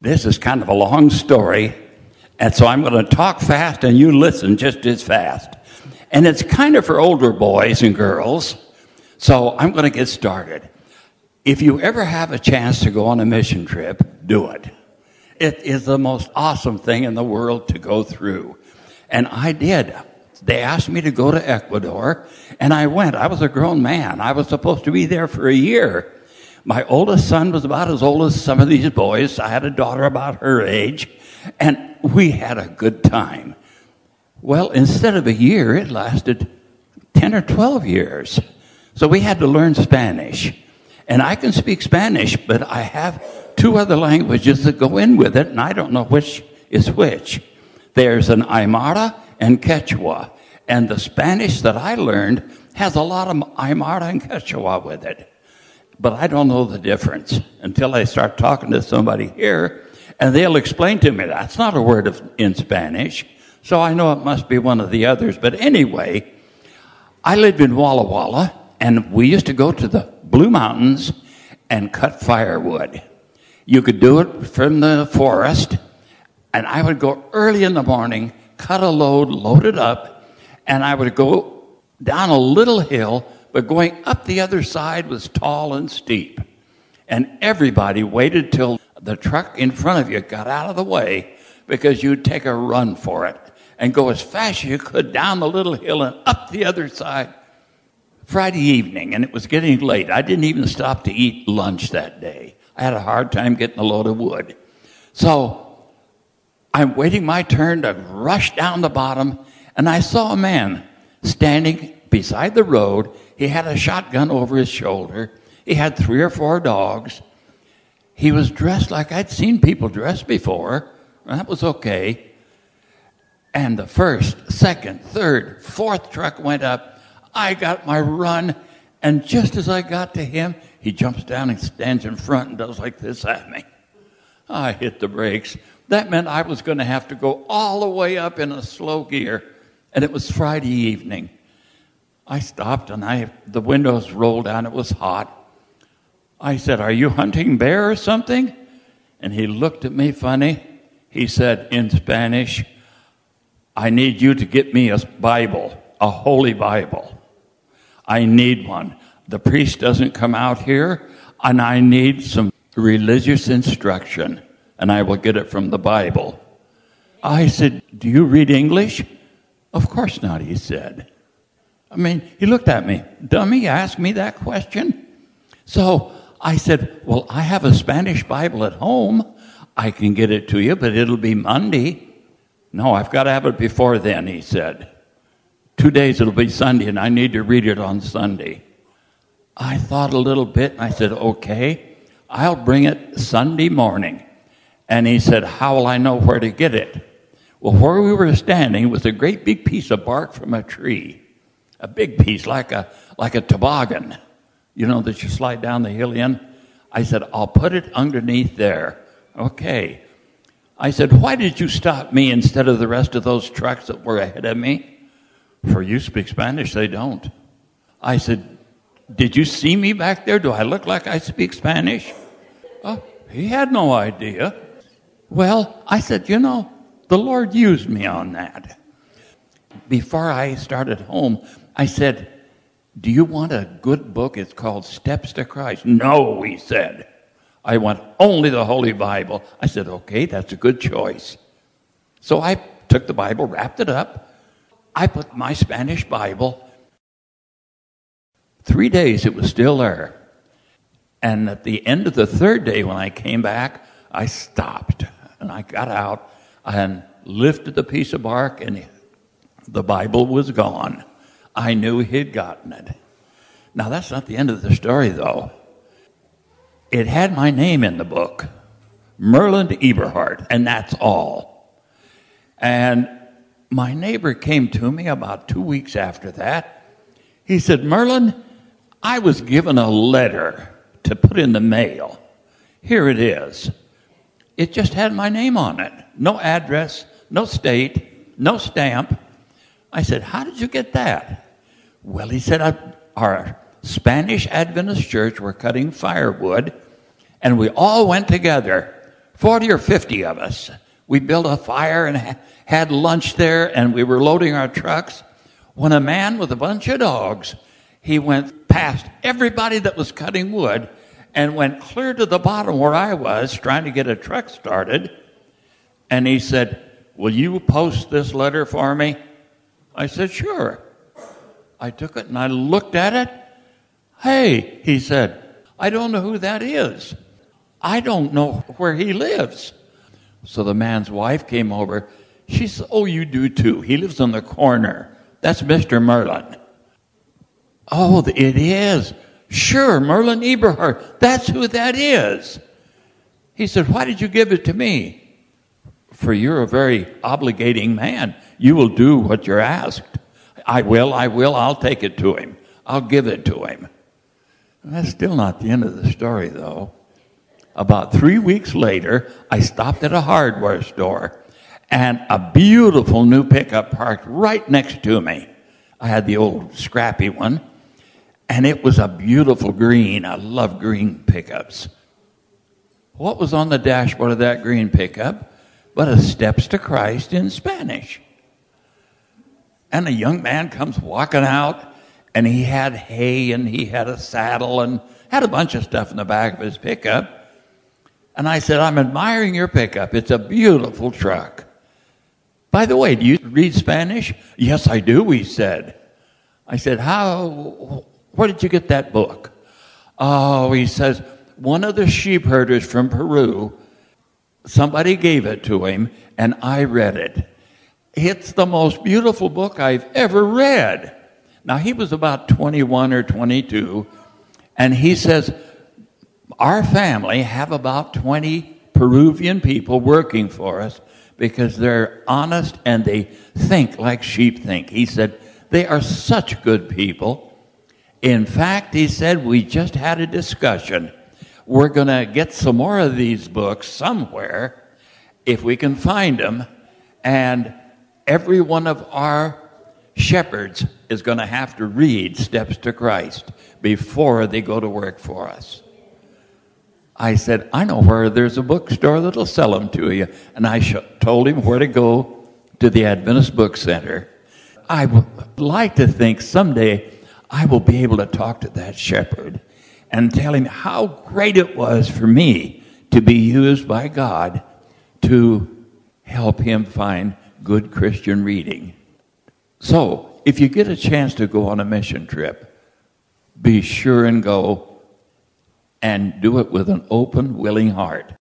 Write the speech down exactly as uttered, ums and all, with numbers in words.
This is kind of a long story, and so I'm going to talk fast and you listen just as fast. And it's kind of for older boys and girls, so I'm going to get started. If you ever have a chance to go on a mission trip, do it. It is the most awesome thing in the world to go through. And I did. They asked me to go to Ecuador, and I went. I was a grown man. I was supposed to be there for a year. My oldest son was about as old as some of these boys. I had a daughter about her age, and we had a good time. Well, instead of a year, it lasted ten or twelve years. So we had to learn Spanish. And I can speak Spanish, but I have two other languages that go in with it, and I don't know which is which. There's an Aymara and Quechua. And the Spanish that I learned has a lot of Aymara and Quechua with it. But I don't know the difference until I start talking to somebody here, and they'll explain to me that's not a word of, in Spanish, so I know it must be one of the others. But anyway, I lived in Walla Walla, and we used to go to the Blue Mountains and cut firewood. You could do it from the forest, and I would go early in the morning, cut a load, load it up, and I would go down a little hill, but going up the other side was tall and steep. And everybody waited till the truck in front of you got out of the way because you'd take a run for it and go as fast as you could down the little hill and up the other side. Friday evening, and it was getting late. I didn't even stop to eat lunch that day. I had a hard time getting a load of wood. So I'm waiting my turn to rush down the bottom, and I saw a man standing beside the road. He had a shotgun over his shoulder. He had three or four dogs. He was dressed like I'd seen people dressed before. That was okay. And the first, second, third, fourth truck went up. I got my run, and just as I got to him, he jumps down and stands in front and does like this at me. I hit the brakes. That meant I was going to have to go all the way up in a slow gear, and it was Friday evening. I stopped, and I the windows rolled down. It was hot. I said, "Are you hunting bear or something?" And he looked at me funny. He said in Spanish, "I need you to get me a Bible, a holy Bible. I need one. The priest doesn't come out here, and I need some religious instruction, and I will get it from the Bible." I said, "Do you read English?" "Of course not," he said. I mean, he looked at me. "Dummy, ask me that question?" So I said, "Well, I have a Spanish Bible at home. I can get it to you, but it'll be Monday." "No, I've got to have it before then," he said. Two days it'll be Sunday, and I need to read it on Sunday." I thought a little bit, and I said, "Okay, I'll bring it Sunday morning." And he said, "How will I know where to get it?" Well, where we were standing was a great big piece of bark from a tree. A big piece, like a like a toboggan, you know, that you slide down the hill in. I said, "I'll put it underneath there." "Okay." I said, "Why did you stop me instead of the rest of those trucks that were ahead of me?" "For you speak Spanish, they don't." I said, "Did you see me back there? Do I look like I speak Spanish?" Oh, he had no idea. Well, I said, you know, the Lord used me on that. Before I started home, I said, "Do you want a good book? It's called Steps to Christ." "No," he said. "I want only the Holy Bible." I said, "Okay, that's a good choice." So I took the Bible, wrapped it up. I put my Spanish Bible. Three days it was still there. And at the end of the third day when I came back, I stopped. And I got out and lifted the piece of bark, and the Bible was gone. I knew he'd gotten it. Now, that's not the end of the story, though. It had my name in the book, Merlin Eberhard, and that's all. And my neighbor came to me about two weeks after that. He said, "Merlin, I was given a letter to put in the mail. Here it is. It just had my name on it. No address, no state, no stamp." I said, "How did you get that?" "Well," he said, "our Spanish Adventist church were cutting firewood, and we all went together forty or fifty of us. We built a fire and ha- had lunch there, and we were loading our trucks when a man with a bunch of dogs, he went past everybody that was cutting wood and went clear to the bottom where I was trying to get a truck started. And he said, "Will you post this letter for me?" I said, "Sure." I took it and I looked at it. "Hey," he said, "I don't know who that is. I don't know where he lives." So the man's wife came over. She said, "Oh, you do too. He lives on the corner. That's Mister Merlin." "Oh, it is. Sure, Merlin Eberhard. That's who that is." He said, "Why did you give it to me?" "For you're a very obligating man. You will do what you're asked." "I will, I will. I'll take it to him. I'll give it to him." That's still not the end of the story, though. About three weeks later, I stopped at a hardware store, and a beautiful new pickup parked right next to me. I had the old scrappy one, and it was a beautiful green. I love green pickups. What was on the dashboard of that green pickup but a Steps to Christ in Spanish? And a young man comes walking out, and he had hay, and he had a saddle, and had a bunch of stuff in the back of his pickup. And I said, "I'm admiring your pickup. It's a beautiful truck. By the way, do you read Spanish?" "Yes, I do," he said. I said, "How, where did you get that book?" "Oh," he says, "one of the sheep herders from Peru, somebody gave it to him, and I read it. It's the most beautiful book I've ever read." Now, he was about twenty-one or twenty-two, and he says, "Our family have about twenty Peruvian people working for us because they're honest and they think like sheep think." He said, "They are such good people. In fact," he said, "we just had a discussion. We're going to get some more of these books somewhere if we can find them, and every one of our shepherds is going to have to read Steps to Christ before they go to work for us." I said, "I know where there's a bookstore that'll sell them to you." And I sh- told him where to go to the Adventist Book Center. I would like to think someday I will be able to talk to that shepherd and tell him how great it was for me to be used by God to help him find good Christian reading. So, if you get a chance to go on a mission trip, be sure and go, and do it with an open, willing heart.